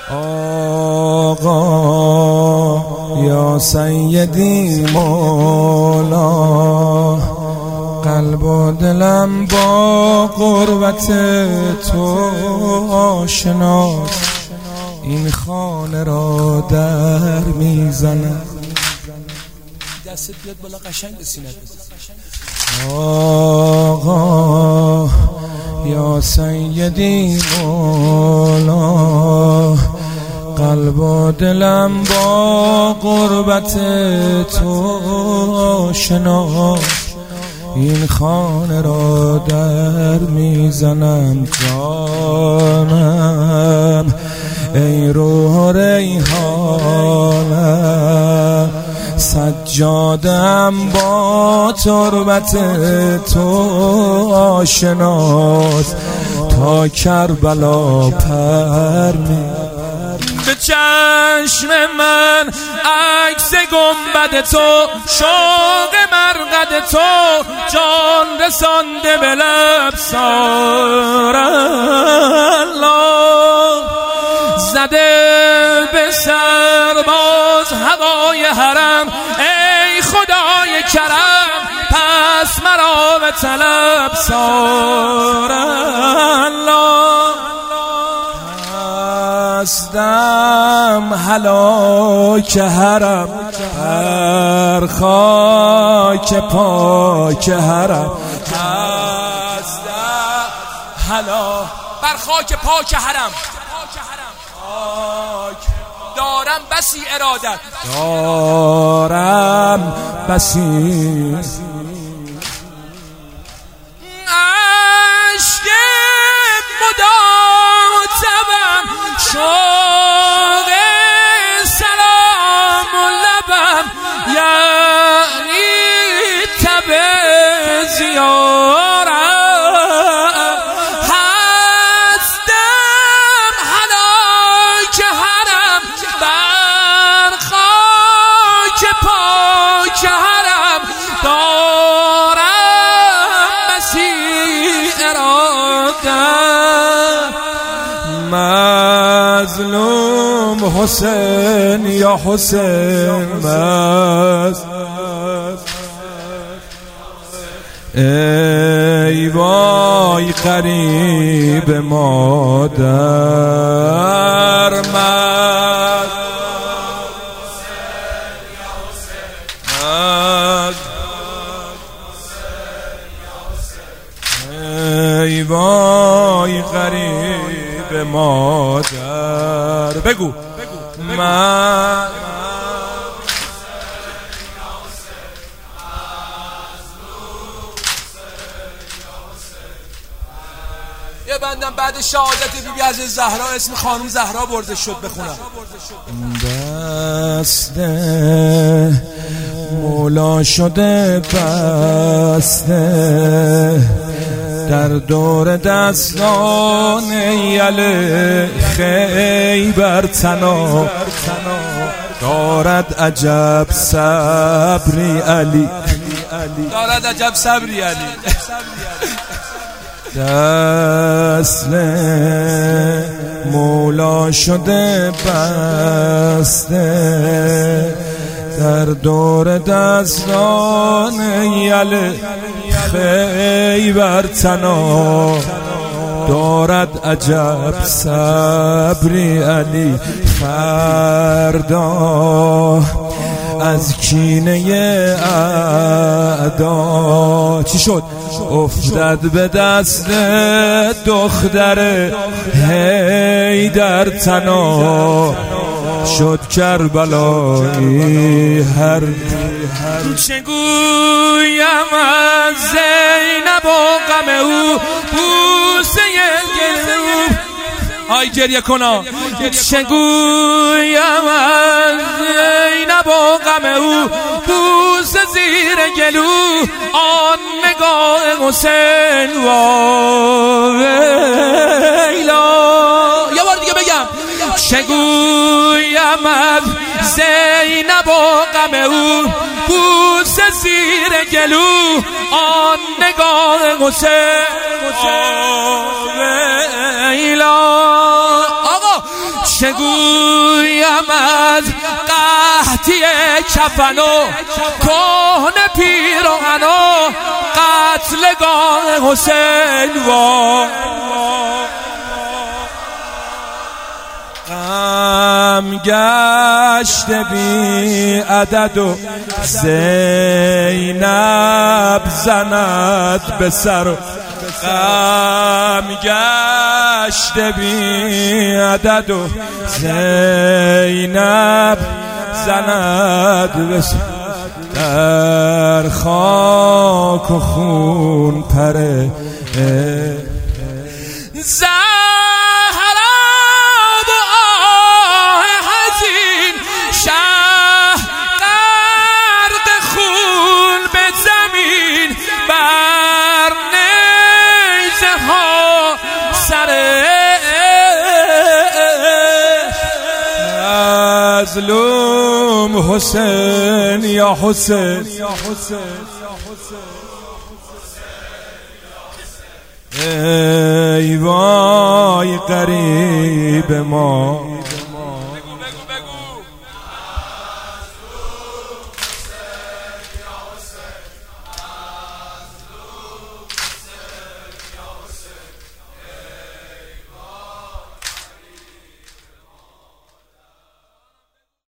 آقا یا سیدی مولا، قلب و دلم با قربت تو آشناست، این خانه را در میزنم. دستت بیاد بالا قشنگ به سینت بزن. آقا یا سیدی مولا، قلب و دلم با قربت تو آشناست، این خانه را در میزنم. جانم ای روح ریحانم، سجادم با تربت تو آشناست، تا کربلا پر می به چشم من عکس گنبد تو، شوق مرقد تو جان رسانده به لب سار الله، زده به سرباز هوای حرم، ای خدای کرم پس مرا به طلب سار الله. هستم هلاک حرم، بر خاک پاک حرم، هستم هلاک بر خاک پاک حرم، دارم بسی ارادت، دارم بسی عشق مداتبم، شوق سلام و لبم، یعنی تب زیارم، هستم هلاک حرم، بر خاک پاک حرم، دارم بسی اراده. مظلوم حسین یا حسین، ای وای غریب مادر، ای وای غریب مادر. بگو من یه بندم بعد شهادت بیبی از زهرا اسم خانم زهرا برده شد بخونم. دست مولا شده بسته، در دور دستان یل خیبر تنا، دارد عجب صبری علی، دارد عجب صبری علی. دست مولا شده بسته، در دور دستان یل خیبر تنا، دارد عجب صبری علی. فردا از کینه اعدا چی شد؟ افتد به دست دختر حیدر تنا، شد کربلایی هر چگویم از زینب و غم او، بوسه گلو آی گریه کنا، چگویم از زینب و غم او، بوسه زیر گلو آن نگاه حسین ویلا. یه بار دیگه بگم، چگویم از زینب و غم او، بوسه زیر گلو آن نگاه حسین ویلا. آقا چگویم از قحطی کفن و کهنه پیراهن و قتلگاه حسین و غم گشت بی عدد و زینب زند به سر غم گشت بی عدد و زینب زند به سر در خاک و خون پره مظلوم حسین یا حسین ای وای غریب ما